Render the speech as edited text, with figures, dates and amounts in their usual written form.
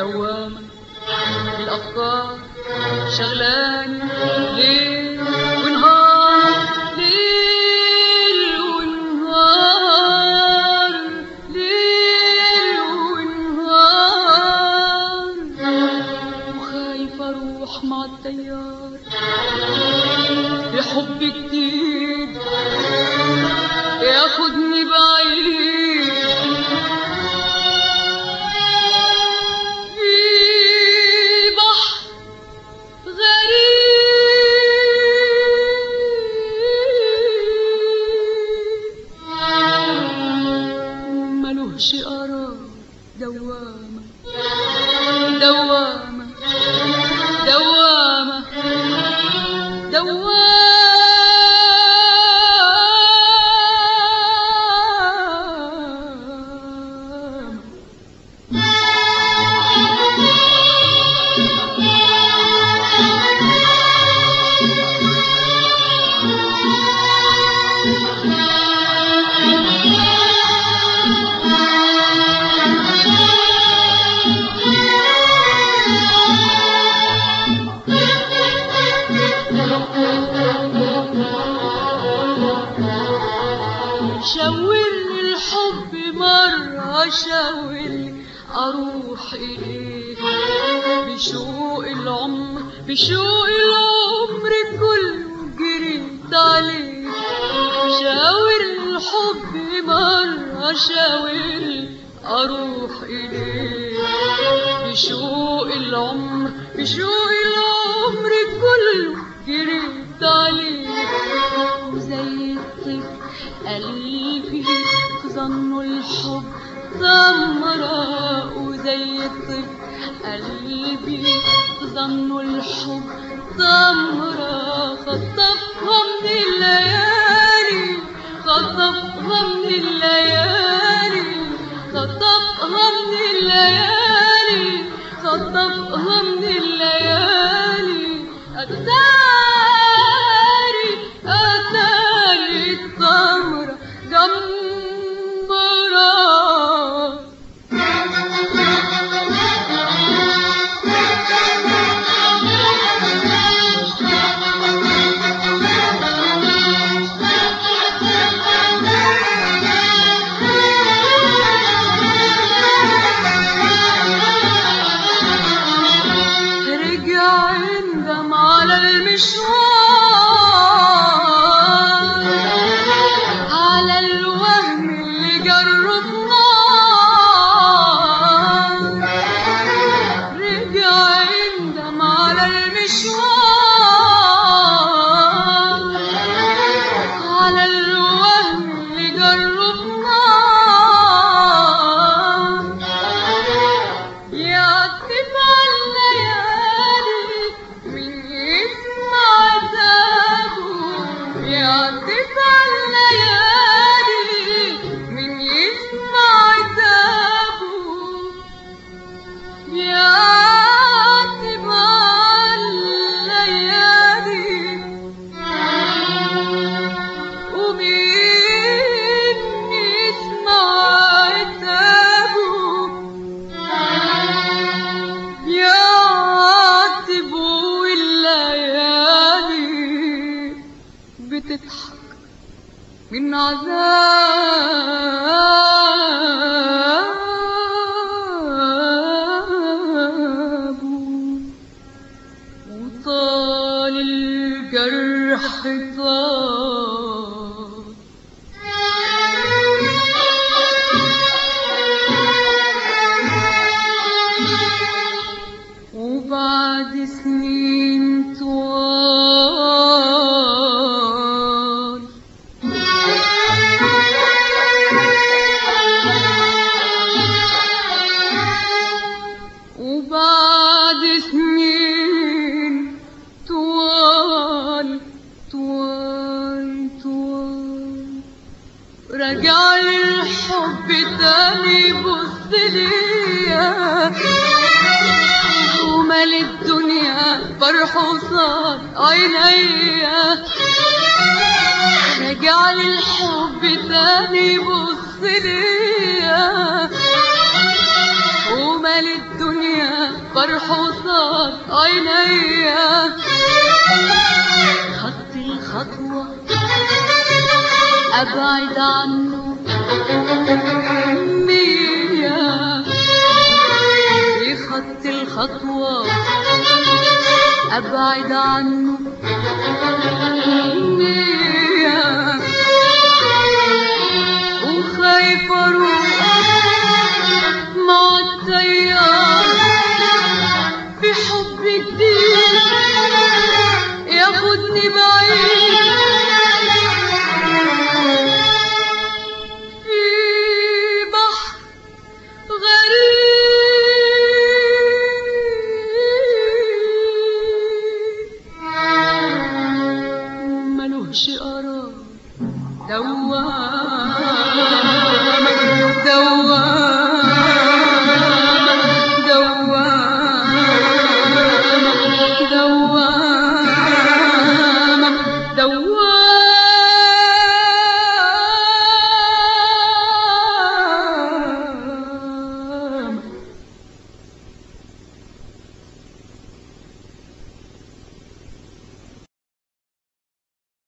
دوامة الأفكار شغلاني ليل ونهار ليل ونهار ليل ونهار وخايفة أروح مع التيار بحب جديد ياخدني بعيد في بحر غريب ملوش قرار دوامة دوامة دوامة دوامة شاورلي الحب مرة شاورلي أروح إليه بشوق العمر بشوق العمر كله جريت عليه شاورلي الحب مرة شاورلي أروح إليه بشوق العمر بشوق العمر كله جريت عليه وزي الطفل قلبي ظن الحب ثمرة وزي الطفل قلبي ظن الحب ثمرة خطفها من الليالي خطفها من الليالي خطفها من الليالي خطفها من الليالي أتاري أتاري الثمرة جمرة رجع يندم على المشوار على الوهم اللي جربناه رجع يندم على المشوار على الوهم اللي جربناه يعتب على الليالي من يسمع عذابه يعتب على الليالي من يسمع عذابه يعتب على الليالي ومين يسمع عتابه يعتب والليالي بتضحك من عذابه وطال الجرح طال وبعد سنين طوال وبعد سنين طوال طوال طوال رجع للحب تاني بص ليا ومال الدنيا فرح وصار عينيا رجع للحب تاني بص ليا ومال الدنيا برحصات عينيا. خدت الخطوة أبعد عنه مية، خدت الخطوة أبعد عنه